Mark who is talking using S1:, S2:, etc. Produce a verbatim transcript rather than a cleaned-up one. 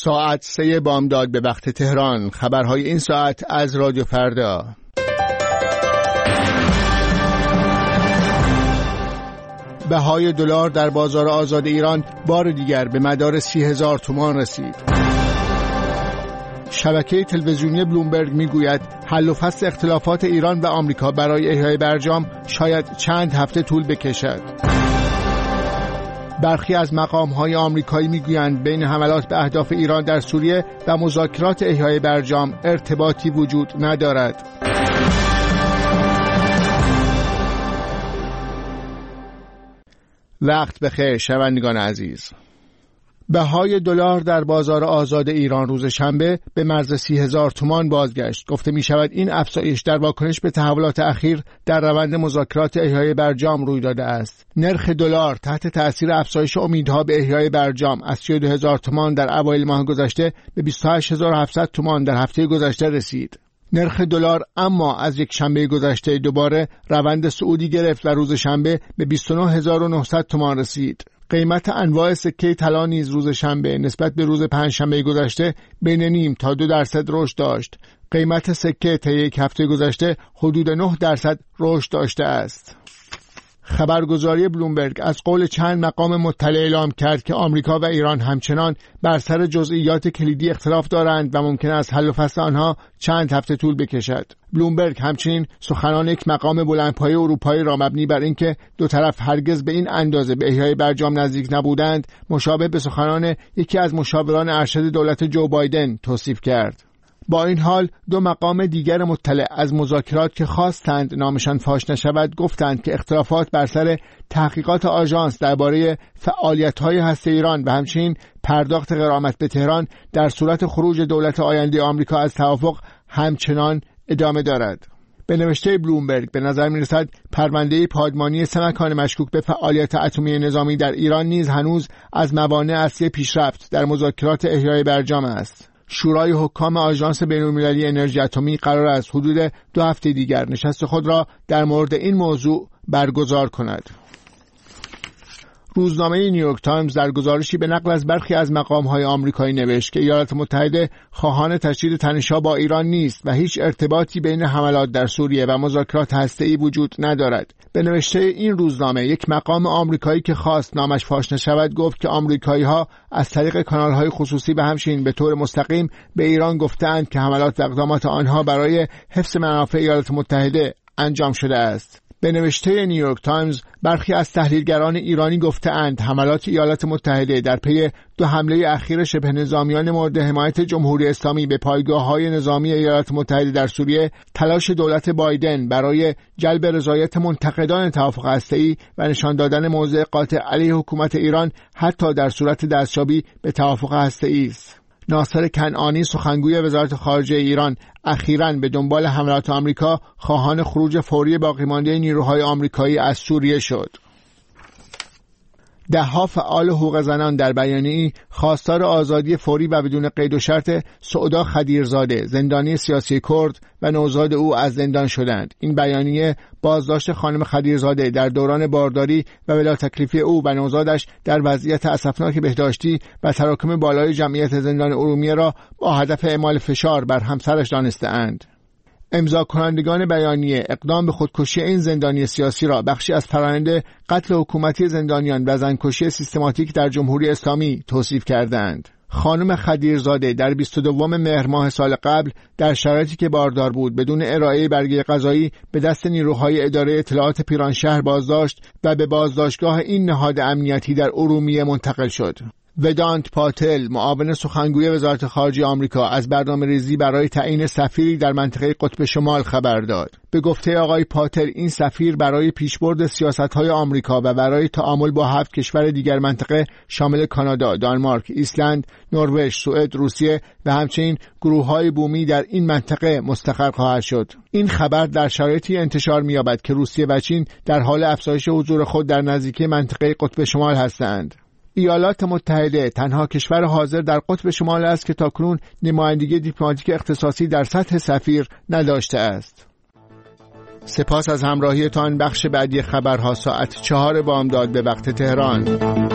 S1: ساعت سه بامداد به وقت تهران. خبرهای این ساعت از رادیو فردا. بهای دلار در بازار آزاد ایران بار دیگر به مدار سی هزار تومان رسید. شبکه تلویزیونی بلومبرگ میگوید حل و فصل اختلافات ایران و آمریکا برای احیای برجام شاید چند هفته طول بکشد. برخی از مقام‌های آمریکایی میگویند بین حملات به اهداف ایران در سوریه و مذاکرات احیای برجام ارتباطی وجود ندارد. وقت بخیر شنوندگان عزیز. بهای دلار در بازار آزاد ایران روز شنبه به مرز سی هزار تومان بازگشت. گفته می شود این افزایش در واکنش به تحولات اخیر در روند مذاکرات احیای برجام روی داده است. نرخ دلار تحت تأثیر افزایش امیدها به احیای برجام از سی و دو هزار تومان در اوایل ماه گذشته به بیست و هشت هزار و هفتصد تومان در هفته گذشته رسید. نرخ دلار اما از یک شنبه گذشته دوباره روند صعودی گرفت و روز شنبه به بیست و نه هزار و نهصد تومان رسید. قیمت انواع سکه طلا نیز روز شنبه نسبت به روز پنجشنبه گذشته بین نیم تا دو درصد رشد داشت. قیمت سکه طی یک هفته گذشته حدود نه درصد رشد داشته است. خبرگزاری بلومبرگ از قول چند مقام مطلع اعلام کرد که آمریکا و ایران همچنان بر سر جزئیات کلیدی اختلاف دارند و ممکن است حل و فصل آنها چند هفته طول بکشد. بلومبرگ همچنین سخنان یک مقام بلندپایه اروپایی را مبنی بر اینکه دو طرف هرگز به این اندازه به احیای برجام نزدیک نبودند مشابه به سخنان یکی از مشاوران ارشد دولت جو بایدن توصیف کرد. با این حال دو مقام دیگر مطلع از مذاکرات که خواستند نامشان فاش نشود گفتند که اختلافات بر سر تحقیقات آژانس درباره فعالیت‌های هسته ایران و همچنین پرداخت غرامت به تهران در صورت خروج دولت آینده آمریکا از توافق همچنان ادامه دارد. به نوشته بلومبرگ به نظر می‌رسد پرونده پادمانی سه مکان مشکوک به فعالیت اتمی نظامی در ایران نیز هنوز از موانع اصلی پیشرفت در مذاکرات احیای برجام است. شورای حکام آژانس بین‌المللی انرژی اتمی قرار است حدود دو هفته دیگر نشست خود را در مورد این موضوع برگزار کند. روزنامه نیویورک تایمز در گزارشی به نقل از برخی از مقام‌های آمریکایی نوشت که ایالات متحده خواهان تشدید تنش‌ها با ایران نیست و هیچ ارتباطی بین حملات در سوریه و مذاکرات هسته‌ای وجود ندارد. به نوشته این روزنامه یک مقام آمریکایی که خواست نامش فاش نشود گفت که آمریکایی‌ها از طریق کانال‌های خصوصی و همچنین به طور مستقیم به ایران گفتند که حملات و اقدامات آنها برای حفظ منافع ایالات متحده انجام شده است. به نوشته نیویورک تایمز برخی از تحلیلگران ایرانی گفته‌اند حملات ایالات متحده در پی دو حمله اخیر شبه نظامیان مورد حمایت جمهوری اسلامی به پایگاه‌های نظامی ایالات متحده در سوریه تلاش دولت بایدن برای جلب رضایت منتقدان توافق هسته‌ای و نشان دادن موضع قاطع علیه حکومت ایران حتی در صورت دستیابی به توافق هسته‌ای است. ناصر کنعانی سخنگوی وزارت خارجه ایران اخیراً به دنبال حملات آمریکا خواهان خروج فوری باقی مانده نیروهای آمریکایی از سوریه شد. ده‌ها فعال حقوق زنان در بیانیه‌ای خواستار آزادی فوری و بدون قید و شرط سعدا خدیرزاده زندانی سیاسی کرد و نوزاد او از زندان شدند. این بیانیه بازداشت خانم خدیرزاده در دوران بارداری و بلا تکلیفی او و نوزادش در وضعیت اسفناک بهداشتی و تراکم بالای جمعیت زندان ارومیه را با هدف اعمال فشار بر همسرش دانسته‌اند. امضا کنندگان بیانیه اقدام به خودکشی این زندانی سیاسی را بخشی از فرآیند قتل حکومتی زندانیان و زنکشی سیستماتیک در جمهوری اسلامی توصیف کردند. خانم خدیرزاده در بیست و دوم مهر ماه سال قبل در شرایطی که باردار بود بدون ارائه برگه قضایی به دست نیروهای اداره اطلاعات پیرانشهر بازداشت و به بازداشتگاه این نهاد امنیتی در ارومیه منتقل شد. ودانت پاتل معاون سخنگوی وزارت خارجه آمریکا از برنامه‌ریزی برای تعیین سفیری در منطقه قطب شمال خبر داد. به گفته آقای پاتل این سفیر برای پیشبرد سیاست‌های آمریکا و برای تعامل با هفت کشور دیگر منطقه شامل کانادا، دانمارک، ایسلند، نروژ، سوئد، روسیه و همچنین گروه‌های بومی در این منطقه مستقر خواهد شد. این خبر در شرایطی انتشار می‌یابد که روسیه و چین در حال افزایش حضور خود در نزدیکی منطقه قطب شمال هستند. ایالات متحده تنها کشور حاضر در قطب شمال است که تاکنون نمایندگی دیپلماتیک اختصاصی در سطح سفیر نداشته است. سپاس از همراهیتان. بخش بعدی خبرها ساعت چهار بامداد به وقت تهران.